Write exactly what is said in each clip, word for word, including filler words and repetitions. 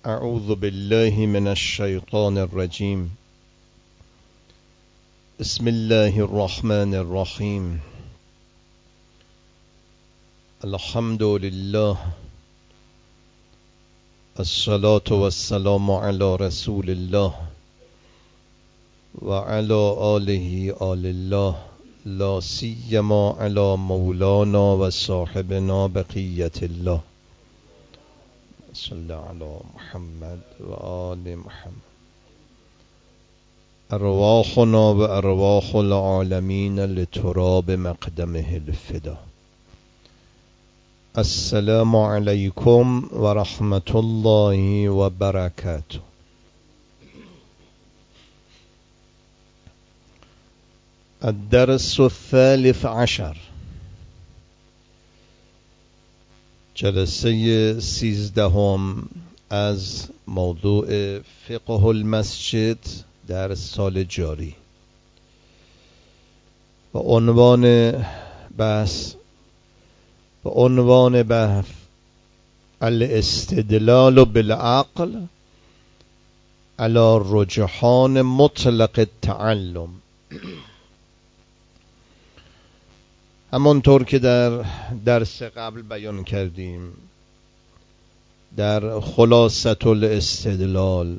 اعوذ بالله من الشیطان الرجیم. بسم الله الرحمن الرحیم. الحمد لله، الصلاة والسلام علی رسول الله و علی آله آل الله، لا سیما علی مولانا و صاحبنا بقیت الله. صلی علی محمد و آل محمد. ارواحنا و ارواح العالمین لتراب مقدمه الفدا. السلام علیکم و رحمت الله و برکاته. الدرس الثالث عشر، جلسه سیزدهم از موضوع فقه المسجد در سال جاری و عنوان بحث و عنوان بحث الاستدلال بالعقل علی رجحان مطلق التعلم. همانطور که در درس قبل بیان کردیم، در خلاصة الاستدلال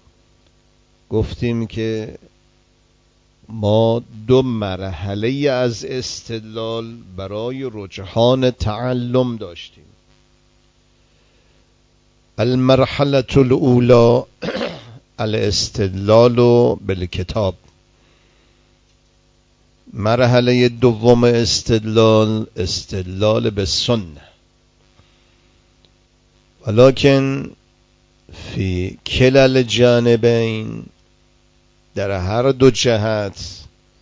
گفتیم که ما دو مرحله از استدلال برای رجحان تعلم داشتیم. المرحله الاولى الاستدلال بالکتاب. مرحله دوم استدلال استدلال به سنه. ولكن فی کلا الجانبین، در هر دو جهت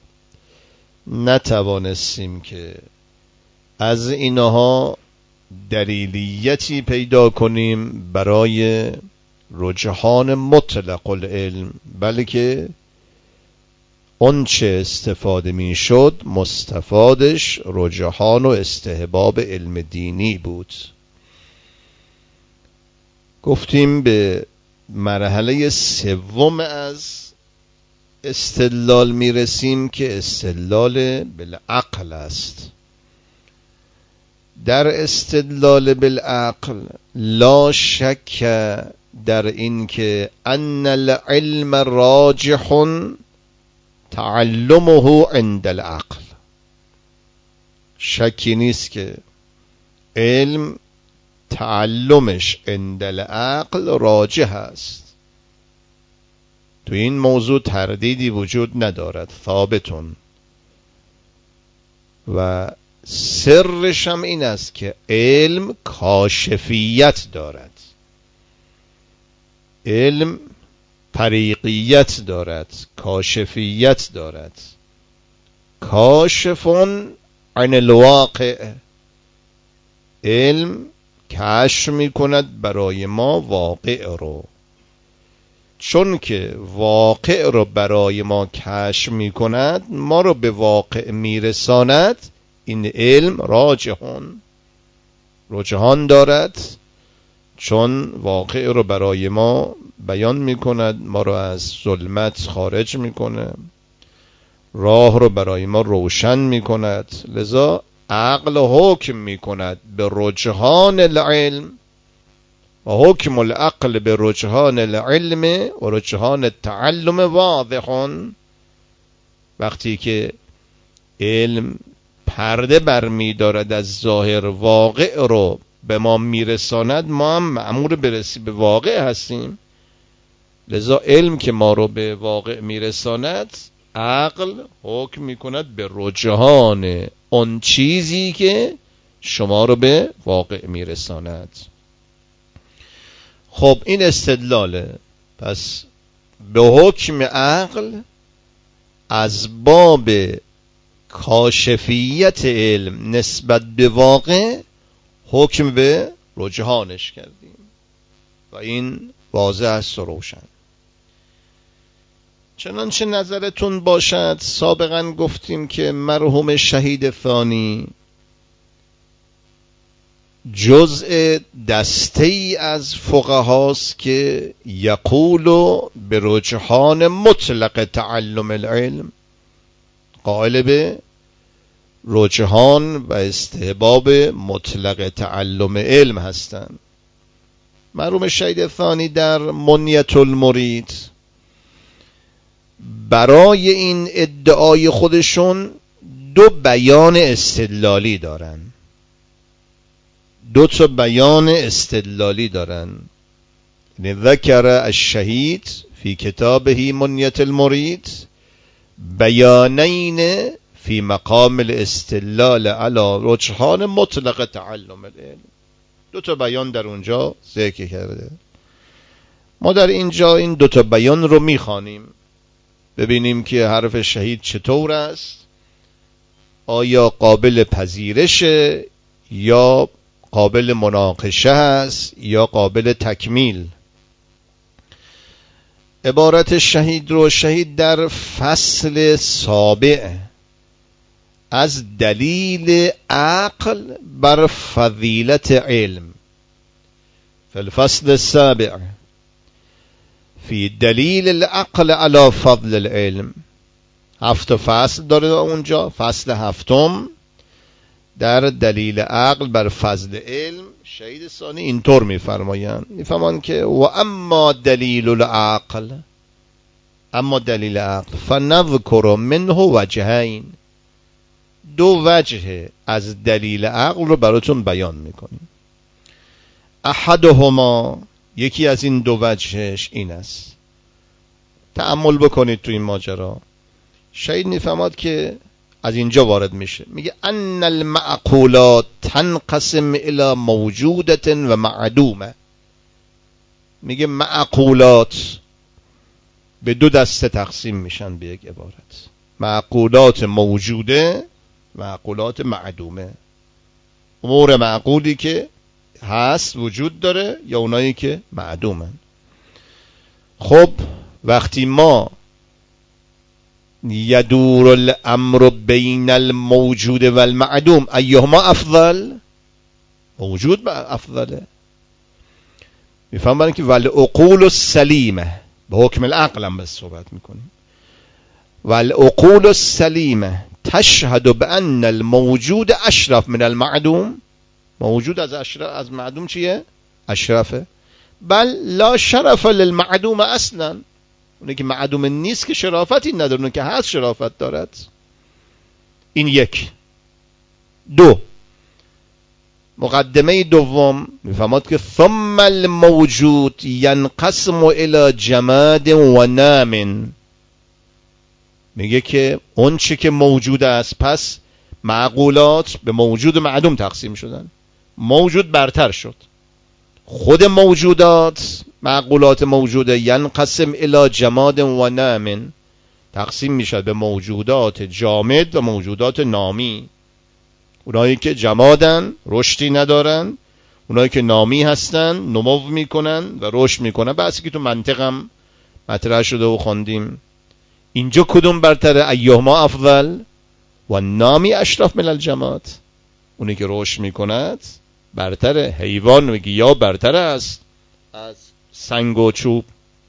نتوانستیم که از اینها دلیلیتی پیدا کنیم برای رجحان مطلق العلم، بلکه اون چه استفاده می شد مستفادش رجحان و استحباب علم دینی بود. گفتیم به مرحله سوم از استدلال می رسیم که استدلال بالعقل است. در استدلال بالعقل لا شک در این که ان العلم راجح تعلمه عند العقل. شکی نیست که علم تعلمش عند العقل راجح است. تو این موضوع تردیدی وجود ندارد، ثابتون. و سرش هم این است که علم کاشفیت دارد، علم طریقیت دارد، کاشفیت دارد. کاشفون عن الواقع، علم کشف می کند برای ما واقع رو. چون که واقع رو برای ما کشف می کند، ما رو به واقع می رساند، این علم راجحون رجحان دارد، چون واقع رو برای ما بیان می کند، ما رو از ظلمت خارج می کنه، راه رو برای ما روشن می کند. لذا عقل حکم می کند به رجحان العلم، و حکم العقل به رجحان العلم و رجحان التعلم واضحون. وقتی که علم پرده برمی دارد از ظاهر، واقع رو به ما میرساند، ما هم مأمور برسی به واقع هستیم. لذا علم که ما رو به واقع میرساند، عقل حکم میکند به رجحان اون چیزی که شما رو به واقع میرساند. خب این استدلاله. پس به حکم عقل از باب کاشفیت علم نسبت به واقع حکم به رجحانش کردیم و این واضح است و روشن. چنانچه نظرتون باشد، سابقا گفتیم که مرحوم شهید ثانی جزء دسته ای از فقهاست که یقولو به رجحان مطلق تعلم العلم، قائل به رجحان و استحباب مطلق تعلم علم هستند. مرحوم شهید ثانی در منیت المرید برای این ادعای خودشون دو بیان استدلالی دارن دو تا بیان استدلالی دارن ذکر الشهید فی کتابه منیت المرید بیانین فی مقام الاستدلال علی رجحان مطلق تعلم العلم. دو تا بیان در اونجا ذکر کرده. ما در اینجا این دو تا بیان رو میخوانیم ببینیم که حرف شهید چطور است، آیا قابل پذیرشه یا قابل مناقشه است یا قابل تکمیل. عبارت شهید رو شهید در فصل سابع از دلیل عقل بر فضیلت علم، فی الفصل السابع فی دلیل العقل علی فضل العلم، هفت فصل داره اونجا. فصل هفتم در دلیل عقل بر فضل علم شهید ثانی اینطور میفرمایند، میفهمند که و اما دلیل العقل، اما دلیل عقل فنذکر منه وجهین، دو وجه از دلیل عقل رو براتون بیان میکنیم. احدهما، یکی از این دو وجهش این است. تأمل بکنید تو این ماجرا. شهید میفهمد که از اینجا وارد میشه، میگه ان المعقولات تنقسم الى موجودت و معدومه. میگه معقولات به دو دسته تقسیم میشن به یک عبارت، معقولات موجوده، معقولات معدومه. امور معقولی که هست وجود داره یا اونایی که معدومن. خب وقتی ما یدور الامر بین الموجود و المعدوم ایهما افضل، موجود افضله. میفهمن که والعقول السلیمه، به حکم العقل هم بس صحبت میکنیم، والعقول السلیمه تشهد بان الموجود اشرف من المعدوم. موجود از اشرف از معدوم چیه؟ اشرفه. بل لا شرف للمعدوم اصلا، اونه که معدوم نیست که شرافتی نداره، اونه که هست شرافت دارد. این یک. دو، مقدمه دوم میفهمد که ثم الموجود ینقسم الى جماد و نام. میگه که اون چی که موجود است، پس معقولات به موجود و معدوم تقسیم شدن. موجود برتر شد، خود موجودات، معقولات موجوده ینقسم الی جماد و نام، تقسیم میشد به موجودات جامد و موجودات نامی. اونایی که جمادن رشدی ندارن، اونایی که نامی هستن نمو میکنن و رشد میکنن. بحثی که تو منطقم مطرح شده و خوندیم. اینجا کدوم برتره؟ ایهما افضل و نامی اشرف من الجماد. اونی که رشد میکند برتره، حیوان و گیاه برتر است از سنگ و چوب.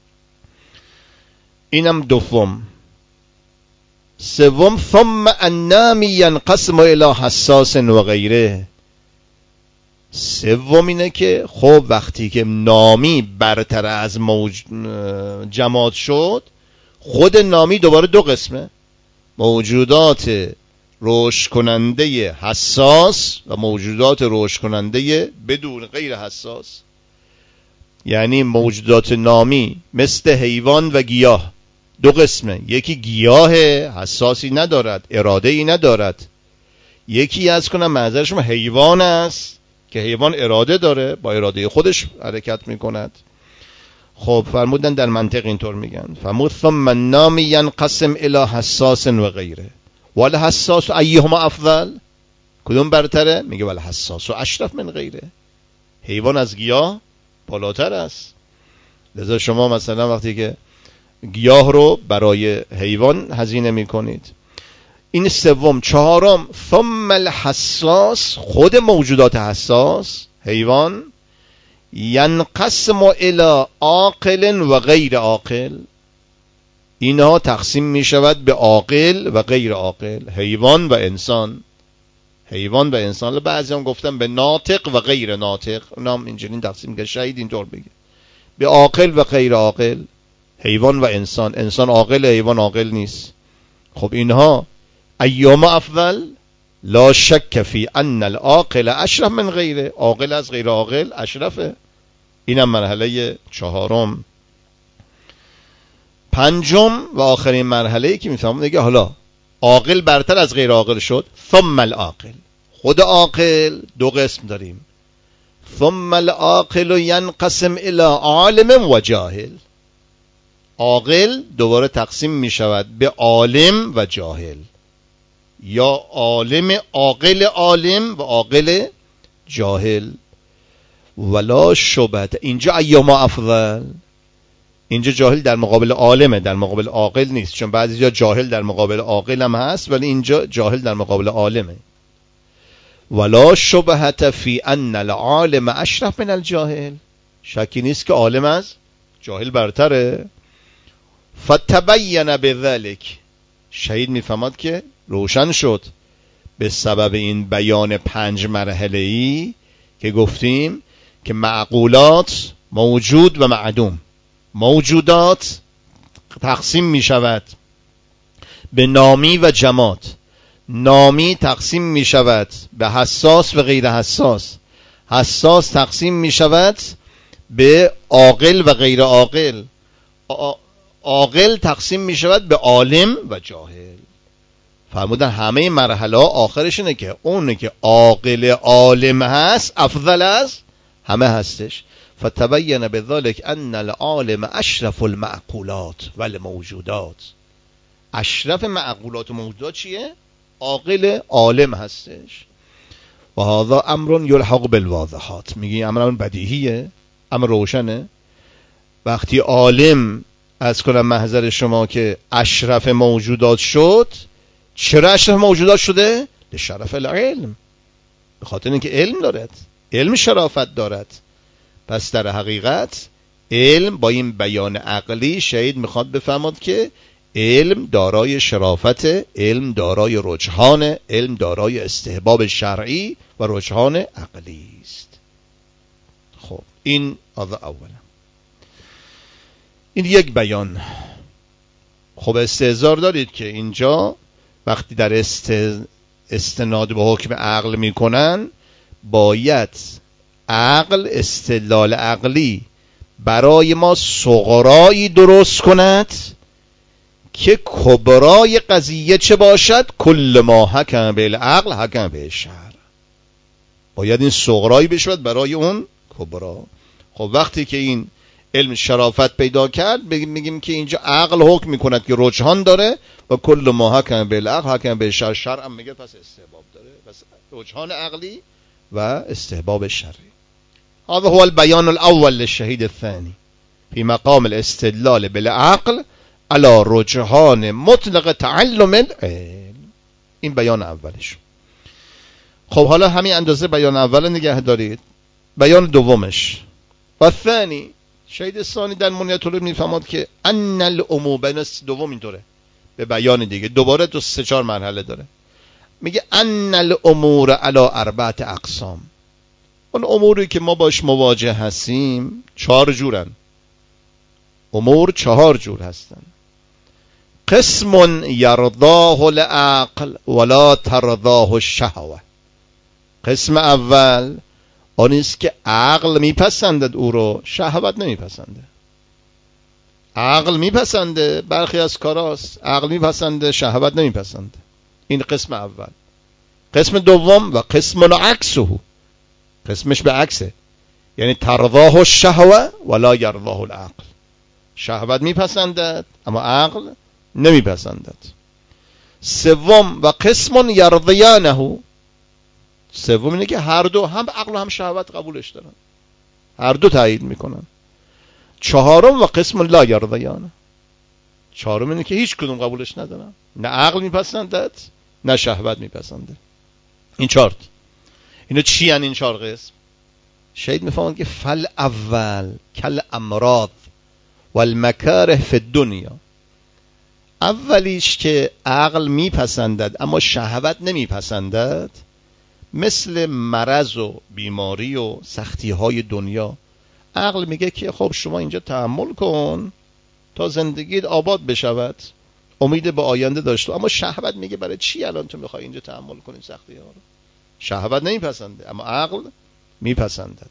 اینم دوم. سوم ثم النامی ینقسم الی حساس و غیره. سوم اینه که خب وقتی که نامی برتر از موج... جماد شد، خود نامی دوباره دو قسمه، موجودات رشد کننده حساس و موجودات رشد کننده بدون غیر حساس. یعنی موجودات نامی مثل حیوان و گیاه دو قسمه، یکی گیاه حساسی ندارد، اراده ای ندارد، یکی از کنم معذر شما حیوان است که حیوان اراده داره، با اراده خودش حرکت میکند. خب فرمودن در منطق اینطور میگن، فرمود ثم النام ینقسم الی حساس و غیره. ولی حساس ایهما افضل، کدوم برتره؟ میگه ولی حساس و اشرف من غیره. حیوان از گیاه بالاتر است. لذا شما مثلا وقتی که گیاه رو برای حیوان هزینه میکنید، این سوم. چهارم ثم الحساس، خود موجودات حساس حیوان، ینقسم الی عاقل و غیر عاقل، اینها تقسیم می شود به عاقل و غیر عاقل، حیوان و انسان. حیوان و انسان، بعضی هم گفتن به ناطق و غیر ناطق، اونم اینجوری تقسیم که شهید اینطور بگه، به عاقل و غیر عاقل، حیوان و انسان. انسان عاقل، حیوان عاقل نیست. خب اینها ایام افضل؟ لا شک فی ان العاقل اشرف من غیره، عاقل از غیر عاقل اشرفه. اینم مرحله چهارم. پنجم و آخرین مرحله که میفهمم دیگه، حالا عاقل برتر از غیر عاقل شد، ثم العاقل، خود عاقل دو قسم داریم. ثم العاقل ینقسم الی عالم و جاهل، عاقل دوباره تقسیم می شود به عالم و جاهل، یا عالم عاقل عالم و عاقل جاهل. ولا شبهت، اینجا ایام افضل، اینجا جاهل در مقابل عالمه، در مقابل عاقل نیست، چون بعضی جا جاهل در مقابل عاقل هم هست، ولی اینجا جاهل در مقابل عالمه. ولا شبهت فی ان العالم اشرف من الجاهل، شکی نیست که عالم از جاهل برتره. فتبین بذلک، شهید میفهمد که روشن شد به سبب این بیان پنج مرحله‌ای که گفتیم که معقولات موجود و معدوم، موجودات تقسیم می شود به نامی و جماد، نامی تقسیم می شود به حساس و غیر حساس، حساس تقسیم می شود به عاقل و غیر عاقل، عاقل تقسیم می شود به عالم و جاهل. فرمودن همه مرحله آخرش اینه که اونه که عاقل عالم هست افضل از همه هستش. فتبین بذلک ان العالم اشرف المعقولات و الموجودات، اشرف معقولات و موجودات چیه؟ عاقل عالم هستش. و هذا امر یلحق بالواضحات، میگی امر بدیهیه، امر روشنه. وقتی عالم از کنم محضر شما که اشرف موجودات شد، چرا اشرف موجودات شده؟ لشرف العلم، به خاطر اینکه علم دارد، علم شرافت دارد. پس در حقیقت علم با این بیان عقلی شهید میخواد بفهمد که علم دارای شرافت، علم دارای رجحان، علم دارای استحباب شرعی و رجحان عقلی است. خب این اولا، این یک بیان. خب استحضار دارید که اینجا وقتی در است... استناد به حکم عقل میکنن، باید عقل، استدلال عقلی برای ما صغرایی درست کند که کبرای قضیه چه باشد؟ کل ما حکم بالعقل حکم بالشرع. باید این صغرایی بشود برای اون کبرا. خب وقتی که این علم شرافت پیدا کرد، میگیم که اینجا عقل حکم میکند که رجحان داره و کل ما حکم بالعقل حکم بالشرع. شرع هم میگه پس استحباب داره، پس رجحان عقلی و استحباب شرعی. هذا هو البيان الأول للشهيد الثاني في مقام الاستدلال بالعقل على رجحان مطلق تعلم العلم. این بیان اولش. خب حالا همین اندازه بیان اول نگه دارید. بیان دومش و ثانی، شهید ثانی در منیت العلم میفهمد که ان الامور، بیان دوم اینطوره به بیان دیگه، دوباره تو سه چهار مرحله داره. میگه ان الامور علی اربعه اقسام، اون اموری که ما باش مواجه هستیم چهار جورن. امور چهار جور هستن. قسم یرضاه العقل ولا ترضاه الشهوه. قسم اول آنیست که عقل میپسندد او رو، شهوت نمیپسنده. عقل میپسنده برخی از کاراست، عقل میپسنده، شهوت نمیپسنده. این قسم اول. قسم دوم و قسم عکسه، قسمش به عکسه، یعنی ترضاه الشهوه ولا یرضاه العقل. شهوت میپسندد اما عقل نمیپسندد. سوم و قسم یرضیانه، سوم اینه که هر دو، هم عقل و هم شهوت قبولش دارن، هر دو تایید میکنن. چهارم و قسم لا یرضیانه، چهارم اینه که هیچ کدوم قبولش ندارن، نه عقل میپسندد نه شهوت میپسنده. این چارت اینا چی هن این چهار قسم؟ شاید میفهمند که فل اول کل امراض والمکاره فی الدنیا، اولیش که عقل میپسندد اما شهوت نمیپسندد، مثل مرض و بیماری و سختی های دنیا. عقل میگه که خب شما اینجا تحمل کن تا زندگیت آباد بشود، امید به آینده داشته، اما شهوت میگه برای چی الان تو میخوای اینجا تحمل کنی سختی ها رو؟ شهوت نمیپسنده اما عقل میپسندد.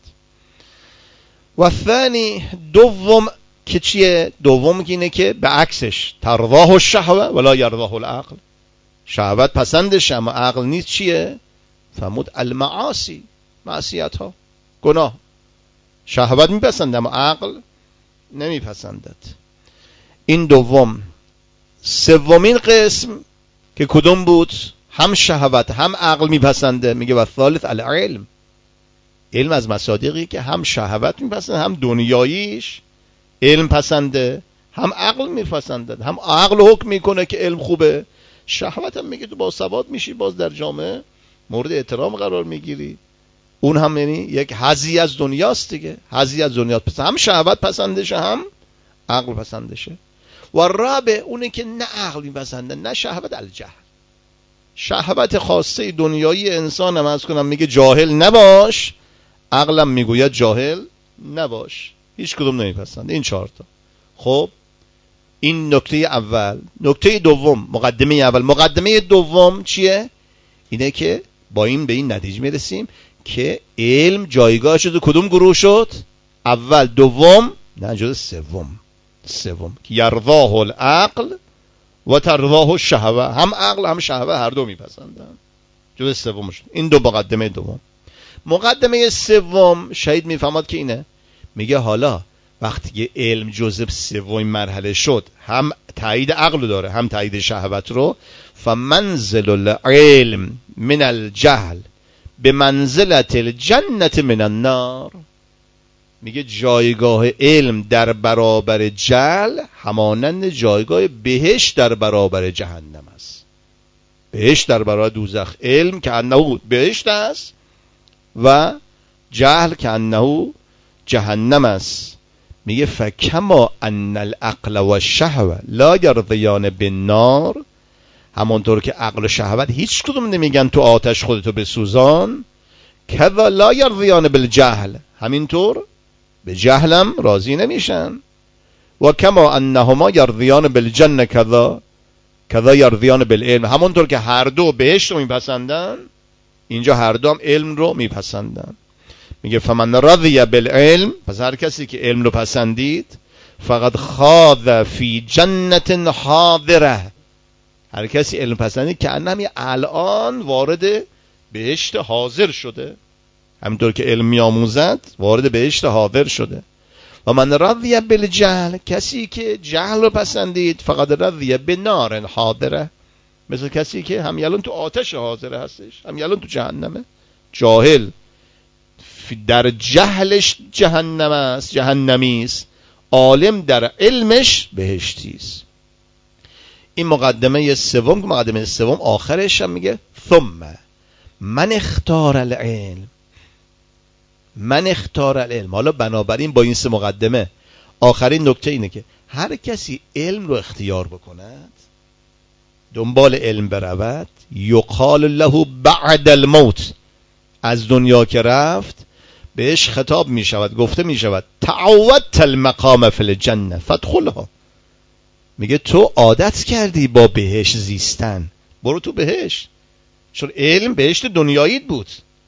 و ثانی دوم که چیه؟ دوم که اینه که به عکسش ترضاه الشهوه ولا یرضاه العقل، شهوت پسندش اما عقل نیست چیه؟ فرمود المعاصی، معصیت ها، گناه. شهوت میپسنده اما عقل نمیپسندد. این دوم. سومین قسم که کدوم بود؟ هم شهوت هم عقل میپسنده، میگه و ثالث العلم، علم از مصادیقی که هم شهوت میپسنده هم دنیاییش علم پسنده هم عقل میپسنده، هم عقل حکم میکنه که علم خوبه، شهوت هم میگه تو با سواد میشی، باز در جامعه مورد احترام قرار میگیری. اون هم یعنی یک حظی از دنیاست دیگه، حظی از دنیاست، پس هم شهوت پسندشه هم عقل پسندشه. و رابع اونه که نه عقل میپسنده نه شهوت، الجهل، شهوت خاصه دنیایی انسان هم از کنم میگه جاهل نباش، عقلم میگوید جاهل نباش، هیچ کدوم نمیپسنده. این چهار تا. خب این نکته اول. نکته دوم، مقدمه اول. مقدمه دوم چیه؟ اینه که با این به این نتیجه میرسیم که علم جایگاه شد کدوم گروه شد؟ اول، دوم، نه جز سوم. سوم که یرضاه العقل و ترضاه الشهوه، هم عقل هم شهوه هر دو میپسندن، جز سوم شد. این دو مقدمه دوم. مقدمه سوم شاید میفهمد که اینه، میگه حالا وقتی علم جزء سومین مرحله شد، هم تایید عقل داره هم تایید شهوت رو، فمنزل العلم من الجهل به منزلت الجنت من النار، میگه جایگاه علم در برابر جهل همانند جایگاه بهشت در برابر جهنم است. بهشت در برابر دوزخ، علم که انه بهشت است و جهل که انه جهنم است. میگه فکما ان العقل و الشهوه لا یرضیان بالنار، همانطور که عقل و شهوت هیچ کدوم نمیگن تو آتش خودتو بسوزان، کذا لا یرضیان بالجهل، همینطور به جهلم راضی نمیشن. و کما انهما یرضیان بالجنه کذا کذا یرضیان بالعلم، همانطور که هر دو بهشت رو میپسندن، اینجا هر دو هم علم رو میپسندن. میگه فمن رضی بالعلم، پس هر کسی که علم رو پسندید، فقط خاض فی جنت حاضره، هر کسی علم پسندید که انمی الان وارد بهشت حاضر شده، همینطور که علم میآموزد وارد بهشت حاضر شده. و من رضی بالجهل، کسی که جهل رو پسندید، فقط رضی بنار حاضره، مثل کسی که هم الان تو آتش حاضره هستش، هم الان تو جهنمه. جاهل در جهلش جهنم است، جهنمی است، عالم در علمش بهشتی است. این مقدمه سوم. مقدمه سوم آخرش هم میگه ثم من اختار العلم، من اختار العلم. حالا بنابراین با این سه مقدمه آخرین نکته اینه که هر کسی علم رو اختیار بکند، دنبال علم برود، یقال له بعد الموت، از دنیا که رفت بهش خطاب می شود، گفته می شود تعودت المقام فی الجنه فادخلها، میگه تو عادت کردی با بهشت زیستن، برو تو بهشت، چون علم بهشت دنیایی بود،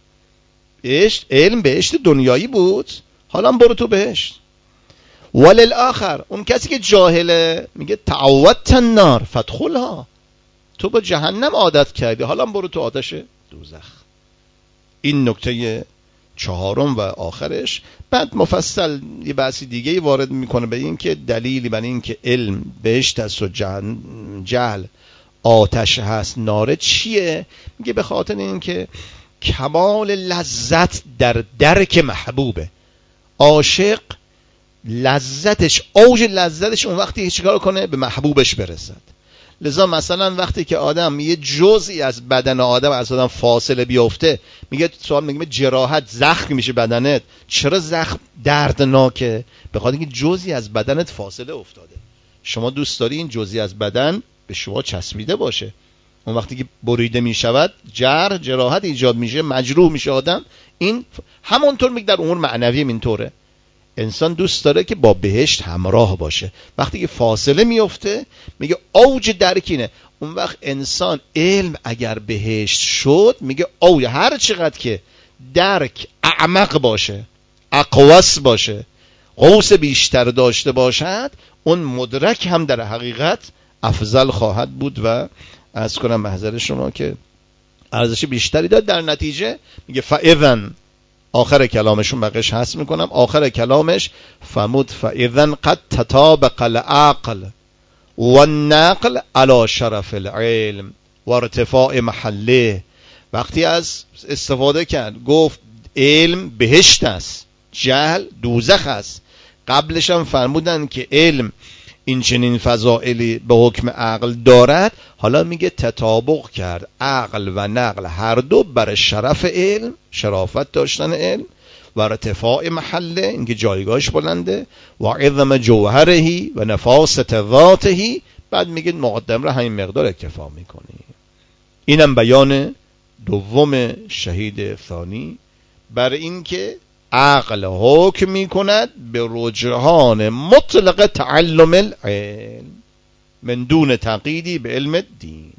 بهشت علم بهشت دنیایی بود، حالا برو تو بهشت. وللآخر، اون کسی که جاهله میگه تعودت النار فادخلها، تو با جهنم عادت کردی، حالا برو تو آتش دوزخ. این نکته چهارم و آخرش. بعد مفصل یه بحثی دیگه وارد میکنه به این که دلیلی بر این که علم بهشت است و جهل آتش هست، ناره چیه؟ میگه به خاطر این که کمال لذت در درک محبوبه. عاشق لذتش، اوج لذتش اون وقتی چیکار کنه؟ به محبوبش برسد. لذا مثلا وقتی که آدم یه جزئی از بدن آدم از آدم فاصله بیفته، میگه سوال میگه جراحت، زخم میشه بدنت. چرا زخم دردناکه؟ به خاطر اینکه جزئی از بدنت فاصله افتاده. شما دوست داری این جزئی از بدن به شما چسبیده باشه. اون وقتی که بریده میشود جرح، جراحت ایجاد میشه، مجروح میشه آدم. این همونطور میگه در امور معنوی اینطوره. انسان دوست داره که با بهشت همراه باشه. وقتی که فاصله میفته میگه اوج درکینه. اون وقت انسان علم اگر بهشت شد میگه اوج، هر چقدر که درک اعمق باشه، اقوس باشه، قوس بیشتر داشته باشد، اون مدرک هم در حقیقت افضل خواهد بود. و از کنم محضر شما که ارزش بیشتری داد. در نتیجه میگه فاذن، آخر کلامشون بقیش هست میکنم، آخر کلامش فمود فاذن قد تطابق العقل والنقل على شرف العلم و ارتفاع محله. وقتی از استفاده کرد گفت علم بهشت است، جهل دوزخ است. قبلش هم فرمودن که علم این چنین فضائلی به حکم عقل دارد. حالا میگه تطابق کرد عقل و نقل هر دو بر شرف علم، شرافت داشتن علم، و ارتفاع محله، اینکه جایگاهش بلنده، و عظم جوهرهی و نفاست ذاتهی. بعد میگه مقدم را همین مقدار اکتفا میکنی. اینم بیان دوم شهید ثانی بر این که عقل حکم میکند به رجحان مطلق تعلم العلم من دون تقییدی به علم الدین.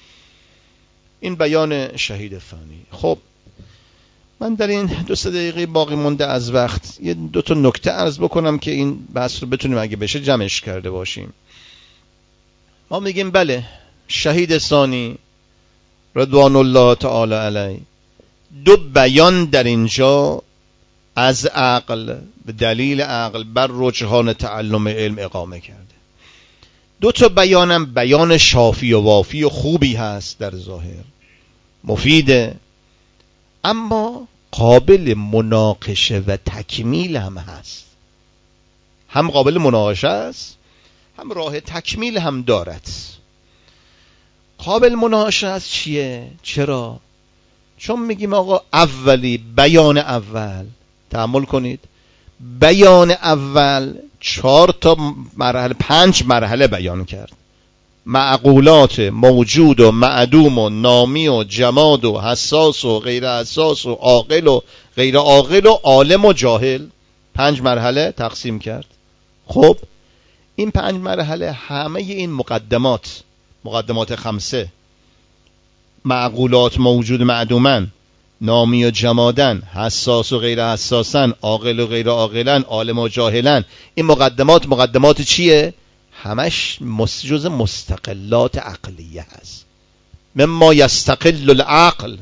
این بیان شهید ثانی. خب من در این دو سه دقیقه باقی مونده از وقت یه دو تا نکته عرض بکنم که این بحث رو بتونیم اگه بشه جمعش کرده باشیم. ما میگیم بله شهید ثانی رضوان الله تعالی علیه دو بیان در اینجا از عقل به دلیل عقل بر رجحان تعلم علم اقامه کرده. دو تا بیانم بیان شافی و وافی و خوبی هست، در ظاهر مفیده، اما قابل مناقشه و تکمیل هم هست. هم قابل مناقشه است، هم راه تکمیل هم دارد. قابل مناقشه است چیه؟ چرا؟ چون میگیم آقا اولی بیان اول، تأمل کنید، بیان اول چهار تا مرحله، پنج مرحله بیان کرد. معقولات موجود و معدوم و نامی و جماد و حساس و غیر حساس و عاقل و غیر عاقل و عالم و جاهل، پنج مرحله تقسیم کرد. خب این پنج مرحله همه این مقدمات، مقدمات خمسه، معقولات موجود معدومن، نامی و جمادن، حساس و غیر حساسن، عاقل و غیر عاقلن، عالم و جاهلن، این مقدمات مقدمات چیه؟ همش جز مستقلات عقلیه هست. مما یستقل العقل،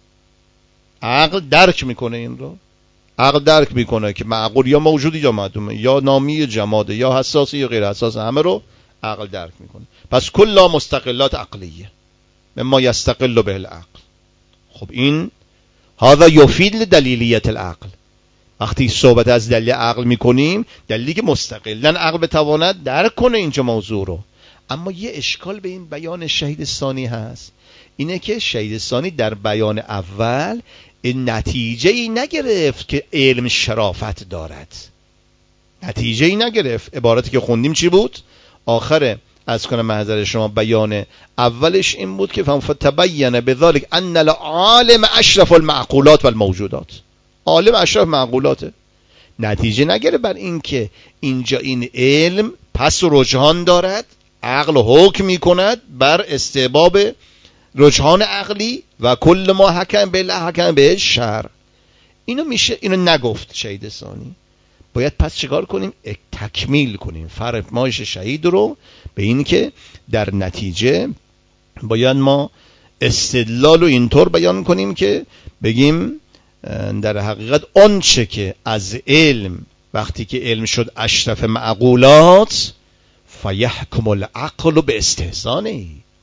عقل درک میکنه این رو. عقل درک میکنه که معقول یا موجودی یا معدومه، یا نامی یا جماده، یا حساسی یا غیر حساس، همه رو عقل درک میکنه. پس کلا مستقلات عقلیه، مما یستقل به العقل. خب این هذا یفید دلیلیت العقل. وقتی صحبت از دلیل عقل میکنیم، دلیلی که مستقلا عقل بتواند درک کنه اینجا موضوع رو. اما یه اشکال به این بیان شهید ثانی هست، اینه که شهید ثانی در بیان اول نتیجه ای نگرفت که علم شرافت دارد. نتیجه ای نگرفت. عبارتی که خوندیم چی بود؟ آخره از کنم محضر شما بیان اولش این بود که فتبین بذلک ان العالم اشرف المعقولات والموجودات. عالم اشرف معقولاته. نتیجه نگره بر این که اینجا این علم پس رجحان دارد، عقل حکم می کند بر استحباب رجحان عقلی و کل ما حکم به حکم به شر. اینو میشه، اینو نگفت شهید ثانی. باید پس چیکار کنیم؟ تکمیل کنیم فرمایش شهید رو به این که در نتیجه باید ما استدلال رو اینطور بیان کنیم که بگیم در حقیقت اون چه که از علم، وقتی که علم شد اشرف معقولات، فیحکم العقل به استحسانه.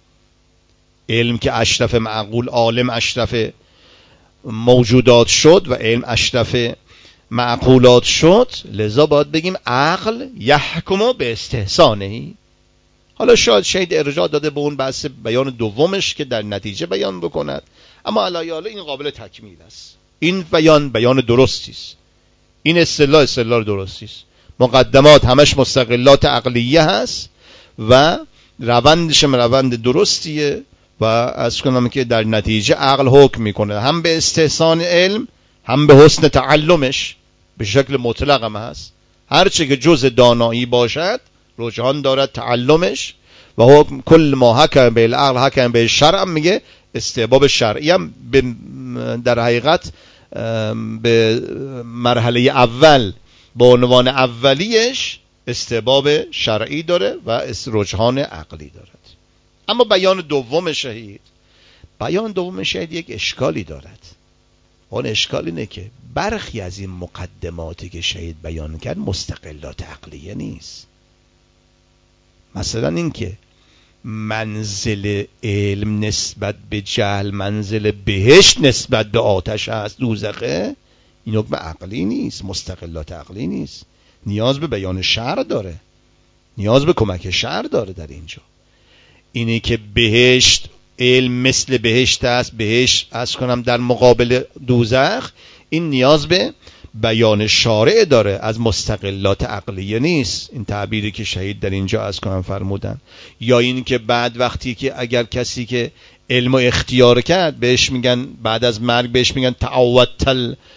علم که اشرف معقول، عالم اشرف موجودات شد و علم اشرف معقولات شد، لذا باید بگیم عقل یحکم به استحسانه. حالا شاید شهید ارجاع داده به اون بحث بیان دومش که در نتیجه بیان بکند، اما علی حال این قابل تکمیل است. این بیان بیان درستی است، این اصطلاح اصطلاح درستی است. مقدمات همش مستقلات عقلیه هست و روندش روند درستیه و از کنم که در نتیجه عقل حکم میکنه هم به استحسان علم هم به حسن تعلمش، به شکل مطلق هم هست. هرچه که جز دانایی باشد رجحان دارد تعلمش و حکم کل ما حکم به العقل حکم به شرع، میگه استحباب شرعی هم در حقیقت به مرحله اول با عنوان اولیش استحباب شرعی داره و رجحان عقلی دارد. اما بیان دوم شهید، بیان دوم شهید یک اشکالی دارد. اون اشکال اینه که برخی از این مقدماتی که شهید بیان کرد مستقلات عقلیه نیست. مثلا این که منزل علم نسبت به جهل منزل بهشت نسبت به آتش هست دوزخه، این حکم عقلی نیست، مستقلات عقلی نیست، نیاز به بیان شرع داره، نیاز به کمک شرع داره در اینجا. اینی که بهشت علم مثل بهشت است، بهشت از کنم در مقابل دوزخ، این نیاز به بیان شارع داره، از مستقلات عقلیه نیست. این تعبیری که شهید در اینجا از کنم فرمودن. یا این که بعد وقتی که اگر کسی که علم و اختیار کرد بهش میگن بعد از مرگ بهش میگن تعودت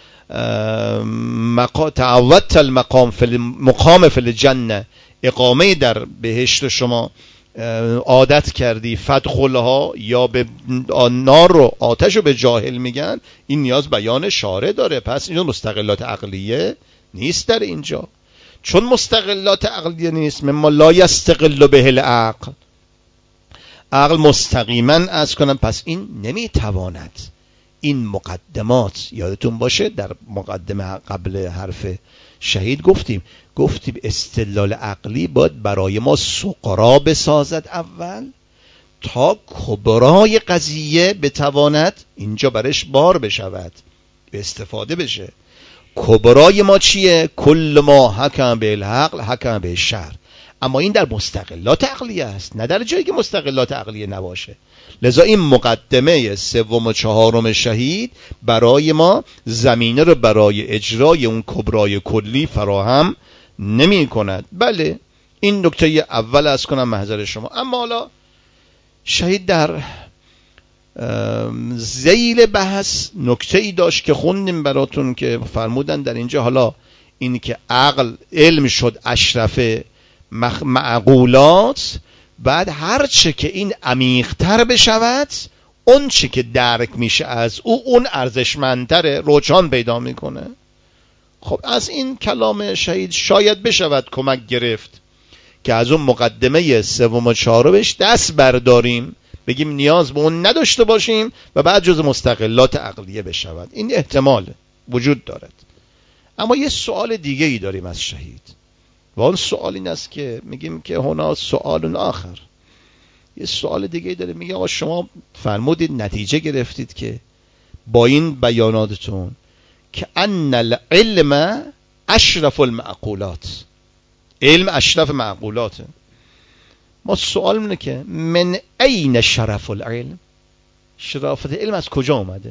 المقام تعودت المقام فی مقام فی الجنه، اقامه در بهشت شما عادت کردی، فدخلها، یا به نار رو آتش رو به جاهل میگن، این نیاز بیان شارع داره. پس این مستقلات عقلیه نیست در اینجا. چون مستقلات عقلیه نیست، مما لا یستقل به العقل، عقل مستقیما از کنم، پس این نمیتواند این مقدمات، یادتون باشه در مقدمه قبل حرف شهید گفتیم گفتیم استدلال عقلی باید برای ما سقرا بسازد اول تا کبرای قضیه بتواند اینجا برش بار بشود، به استفاده بشه. کبرای ما چیه؟ کل ما حکم به العقل حکم به شرع. اما این در مستقلات عقلیه است، نه در جایی که مستقلات عقلیه نباشه. لذا این مقدمه سوم و چهارم شهید برای ما زمینه رو برای اجرای اون کبرای کلی فراهم نمی کند. بله این نکته اول از کنم محضر شما. اما حالا شهید در ذیل بحث نکته ای داشت که خوندیم براتون که فرمودن در اینجا حالا این که عقل علم شد اشرف معقولات، بعد هر چه که این عمیق‌تر بشود اون چه که درک میشه از او اون ارزشمندتره، رجحان پیدا میکنه. خب از این کلام شهید شاید بشود کمک گرفت که از اون مقدمه سوم و چهارمش دست برداریم، بگیم نیاز به اون نداشته باشیم و بعد جز مستقلات عقلیه بشود. این احتمال وجود دارد. اما یه سوال دیگه ای داریم از شهید و اون سوال این است که میگیم که هنا سوال آخر، یه سوال دیگه ای داریم. میگه آقا شما فرمودید نتیجه گرفتید که با این بیاناتتون که ان العلم اشرف المعقولات، علم اشرف معقولاته. ما سوال اینه که من این شرف العلم، شرافت علم از کجا اومده؟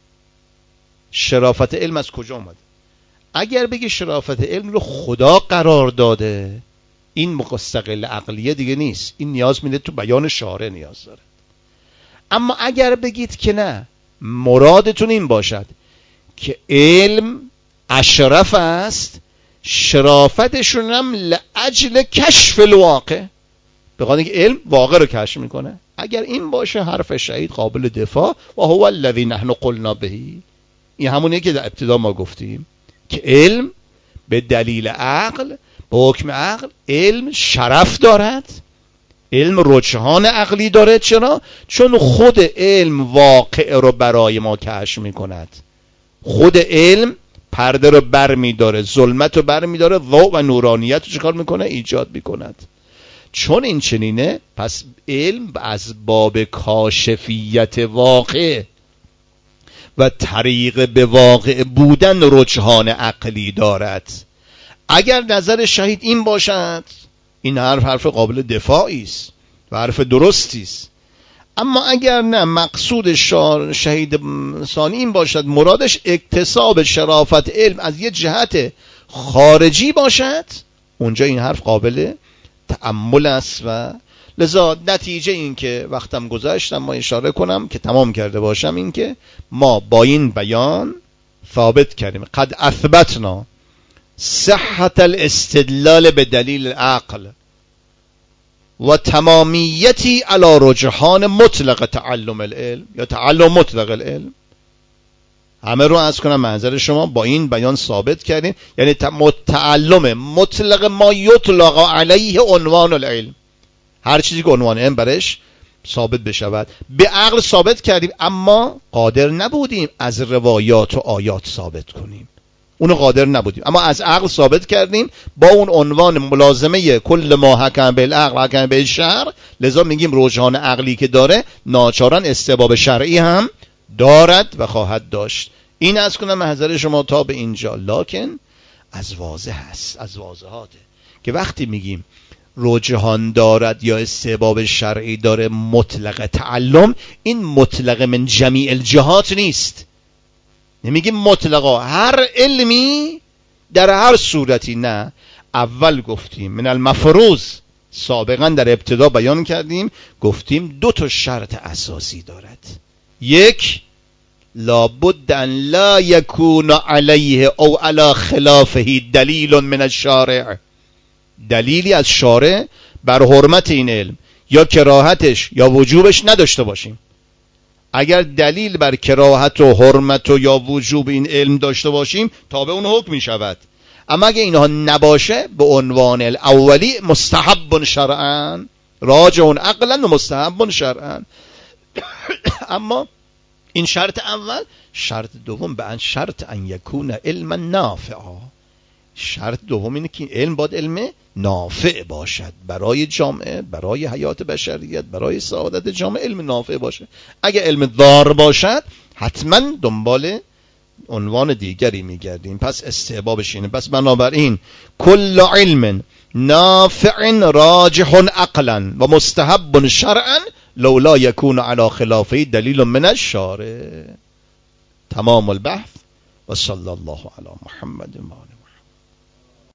شرافت علم از کجا اومده؟ اگر بگی شرافت علم رو خدا قرار داده، این مستقل عقلیه دیگه نیست، این نیاز میده تو بیان شارع نیاز داره. اما اگر بگید که نه، مرادتون این باشد که علم اشرف است، شرافتشون هم لاجل کشف الواقع، بخاطر اینکه علم واقع رو کشف میکنه. اگر این باشه حرف شهید قابل دفاع و هو الذی نحن قلنا به، این همونیه که در ابتدا ما گفتیم که علم به دلیل عقل، به حکم عقل علم شرف دارد، علم رجحان عقلی داره. چرا؟ چون خود علم واقع رو برای ما کشف میکند، خود علم پرده رو بر میداره، ظلمت رو بر میداره، ضوء و نورانیت رو چکار میکنه؟ ایجاد میکند. چون این چنینه پس علم از باب کاشفیت واقع و طریق به واقع بودن رجحان عقلی دارد. اگر نظر شهید این باشد این حرف حرف قابل دفاعی است و حرف درستی است. اما اگر نه مقصود شهید ثانی این باشد مرادش اکتساب شرافت علم از یه جهت خارجی باشد، اونجا این حرف قابل تأمل است. و لذا نتیجه این که وقتم گذشت اما اشاره کنم که تمام کرده باشم، این که ما با این بیان ثابت کردیم قد اثبتنا صحت الاستدلال به دلیل العقل و تمامیتی علی رجحان مطلق تعلم العلم یا تعلم مطلق العلم. همه رو عرض کنم منظر شما با این بیان ثابت کردیم، یعنی تعلم مطلق ما یطلق علیه عنوان العلم، هر چیزی که عنوان علم برش ثابت بشود. به عقل ثابت کردیم اما قادر نبودیم از روایات و آیات ثابت کنیم، اونو قادر نبودیم، اما از عقل ثابت کردیم با اون عنوان ملازمه کل ما حکم بالعقل حکم بالشرع. لذا میگیم رجحان عقلی که داره ناچارن استباب شرعی هم دارد و خواهد داشت. این از کنم محضر شما تا به اینجا. لکن از واضح هست، از واضحاته که وقتی میگیم رجحان دارد یا استباب شرعی داره مطلق تعلم، این مطلق من جمیع الجهات نیست. نمیگیم مطلقا هر علمی در هر صورتی، نه. اول گفتیم من المفروض، سابقا در ابتدا بیان کردیم گفتیم دو تا شرط اساسی دارد. یک، لابد ان لا یکون علیه او علی خلافه دلیل من الشارع، دلیلی از شارع بر حرمت این علم یا کراهتش یا وجوبش نداشته باشیم. اگر دلیل بر کراهت و حرمت و یا وجوب این علم داشته باشیم تابع اون حکم می شود. اما اگر اینها نباشه به عنوان الاولی مستحب شرعا، راجع عقلا و مستحب شرعا. اما این شرط اول. شرط دوم به ان شرط ان یکون علما نافعا، شرط دوم اینه که علم باید علم نافع باشد برای جامعه، برای حیات بشریت، برای سعادت جامعه علم نافع باشه. اگه علم ضار باشد حتما دنبال عنوان دیگری میگردیم. پس استحبابش اینه. پس بنابراین کل علم نافع راجح عقلا و مستحب شرعا لولا یکون علی خلافه دلیل من الشارع. تمام البحث و صلی الله علی محمد و آله.